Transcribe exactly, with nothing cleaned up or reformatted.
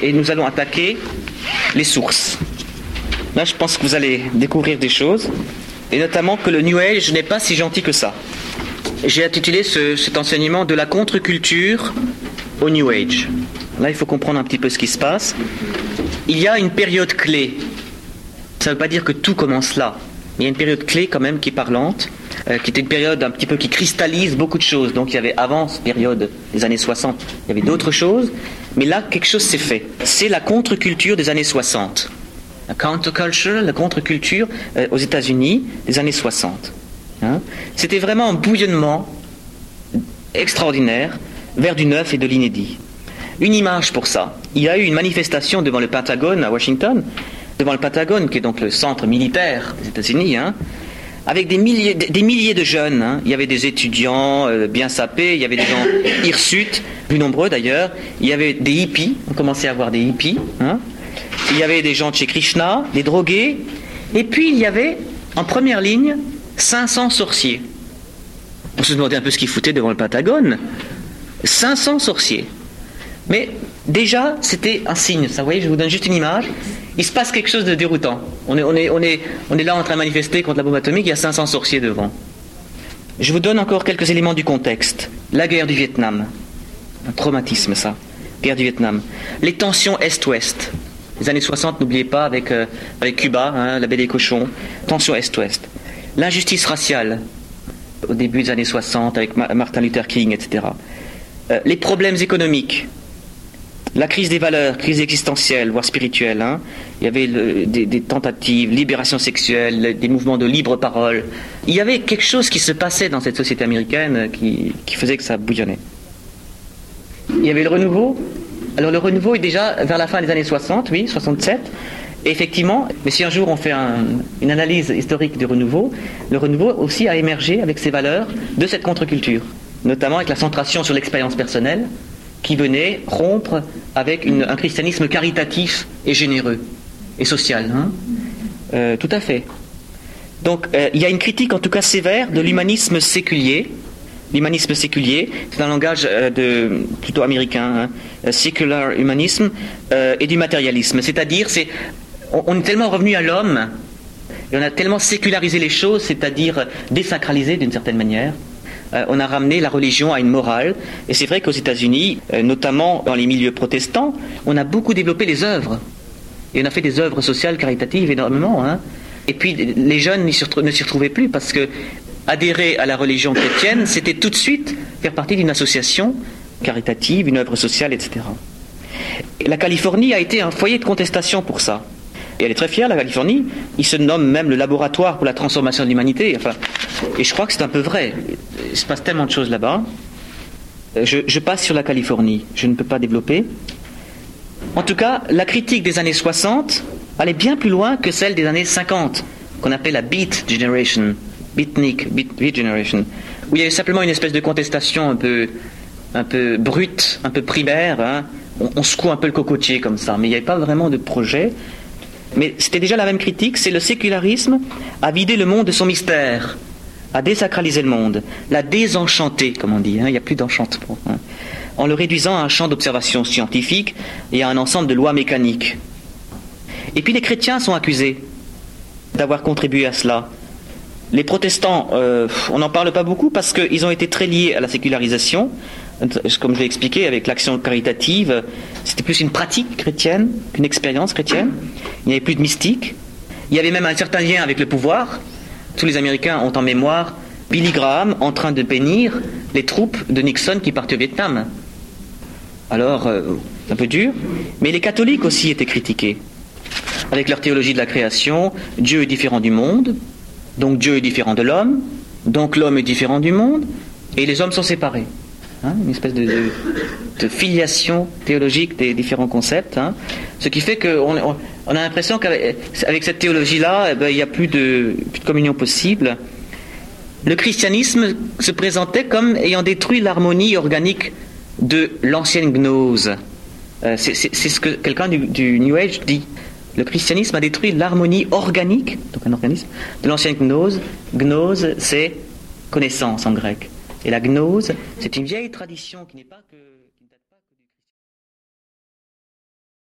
et nous allons attaquer les sources. Là, je pense que vous allez découvrir des choses, et notamment que le New Age n'est pas si gentil que ça. J'ai intitulé ce, cet enseignement de la contre-culture au New Age. Là, il faut comprendre un petit peu ce qui se passe. Il y a une période clé. Ça ne veut pas dire que tout commence là. Il y a une période clé quand même qui est parlante, euh, qui était une période un petit peu qui cristallise beaucoup de choses. Donc il y avait avant cette période des années soixante, il y avait d'autres choses, mais là quelque chose s'est fait. C'est la contre-culture des années soixante. La counterculture, la contre-culture euh, aux États-Unis des années soixante. Hein? C'était vraiment un bouillonnement extraordinaire vers du neuf et de l'inédit. Une image pour ça. Il y a eu une manifestation devant le Pentagone à Washington, devant le Pentagone, qui est donc le centre militaire des États-Unis, hein, avec des milliers, des milliers de jeunes. Hein. Il y avait des étudiants euh, bien sapés, il y avait des gens hirsutes, plus nombreux d'ailleurs. Il y avait des hippies, on commençait à voir des hippies. Hein. Il y avait des gens de chez Krishna, des drogués. Et puis il y avait, en première ligne, cinq cents sorciers. On se demandait un peu ce qu'ils foutaient devant le Pentagone. cinq cents sorciers. Mais déjà, c'était un signe. Ça, vous voyez, je vous donne juste une image. Il se passe quelque chose de déroutant. On est, on est, on est, on est là en train de manifester contre la bombe atomique, il y a cinq cents sorciers devant. Je vous donne encore quelques éléments du contexte. La guerre du Vietnam. Un traumatisme, ça. Guerre du Vietnam. Les tensions Est-Ouest. Les années soixante, n'oubliez pas, avec, euh, avec Cuba, hein, la baie des cochons. Tensions Est-Ouest. L'injustice raciale, au début des années soixante, avec Ma- Martin Luther King, et cetera. Euh, les problèmes économiques. La crise des valeurs, crise existentielle, voire spirituelle. Hein. Il y avait le, des, des tentatives, libération sexuelle, des mouvements de libre parole. Il y avait quelque chose qui se passait dans cette société américaine qui, qui faisait que ça bouillonnait. Il y avait le renouveau. Alors le renouveau est déjà vers la fin des années soixante, oui, soixante-sept. Et effectivement, mais si un jour on fait un, une analyse historique du renouveau, le renouveau aussi a émergé avec ses valeurs de cette contre-culture, notamment avec la centration sur l'expérience personnelle, qui venait rompre avec une, un christianisme caritatif et généreux et social. Hein euh, tout à fait. Donc euh, il y a une critique en tout cas sévère de l'humanisme séculier. L'humanisme séculier, c'est un langage euh, de, plutôt américain, hein, secular humanisme, euh, et du matérialisme. C'est-à-dire, c'est, on, on est tellement revenu à l'homme, et on a tellement sécularisé les choses, c'est-à-dire désacralisé d'une certaine manière. Euh, on a ramené la religion à une morale. Et c'est vrai qu'aux États-Unis, euh, notamment dans les milieux protestants, on a beaucoup développé les œuvres. Et on a fait des œuvres sociales, caritatives énormément. Hein. Et puis les jeunes ne s'y retrouvaient plus parce que adhérer à la religion chrétienne, c'était tout de suite faire partie d'une association caritative, une œuvre sociale, et cetera. Et la Californie a été un foyer de contestation pour ça. Et elle est très fière, la Californie. Il se nomme même le laboratoire pour la transformation de l'humanité. Enfin, et je crois que c'est un peu vrai. Il se passe tellement de choses là-bas. Je, je passe sur la Californie. Je ne peux pas développer. En tout cas, la critique des années soixante allait bien plus loin que celle des années cinquante, qu'on appelle la Beat Generation, Beatnik, Beat, Beat Generation, où il y avait simplement une espèce de contestation un peu, un peu brute, un peu primaire. Hein. On, on secoue un peu le cocotier comme ça, mais il n'y avait pas vraiment de projet. Mais c'était déjà la même critique, c'est le sécularisme a vidé le monde de son mystère, a désacralisé le monde, l'a désenchanté, comme on dit, hein, il n'y a plus d'enchantement, hein, en le réduisant à un champ d'observation scientifique et à un ensemble de lois mécaniques. Et puis les chrétiens sont accusés d'avoir contribué à cela. Les protestants, euh, on n'en parle pas beaucoup parce qu'ils ont été très liés à la sécularisation. Comme je l'ai expliqué, avec l'action caritative, c'était plus une pratique chrétienne qu'une expérience chrétienne. Il n'y avait plus de mystique. Il y avait même un certain lien avec le pouvoir. Tous les Américains ont en mémoire Billy Graham en train de bénir les troupes de Nixon qui partaient au Vietnam. Alors, euh, c'est un peu dur. Mais les catholiques aussi étaient critiqués. Avec leur théologie de la création, Dieu est différent du monde, donc Dieu est différent de l'homme, donc l'homme est différent du monde, et les hommes sont séparés. Hein, une espèce de, de, de filiation théologique des différents concepts, hein, ce qui fait qu'on on, on a l'impression qu'avec avec cette théologie-là, eh ben, il n'y a plus de, plus de communion possible. Le christianisme se présentait comme ayant détruit l'harmonie organique de l'ancienne gnose. Euh, c'est, c'est, c'est ce que quelqu'un du, du New Age dit. Le christianisme a détruit l'harmonie organique, donc un organisme, de l'ancienne gnose. Gnose, c'est connaissance en grec. Et la gnose, c'est une vieille tradition qui n'est pas que...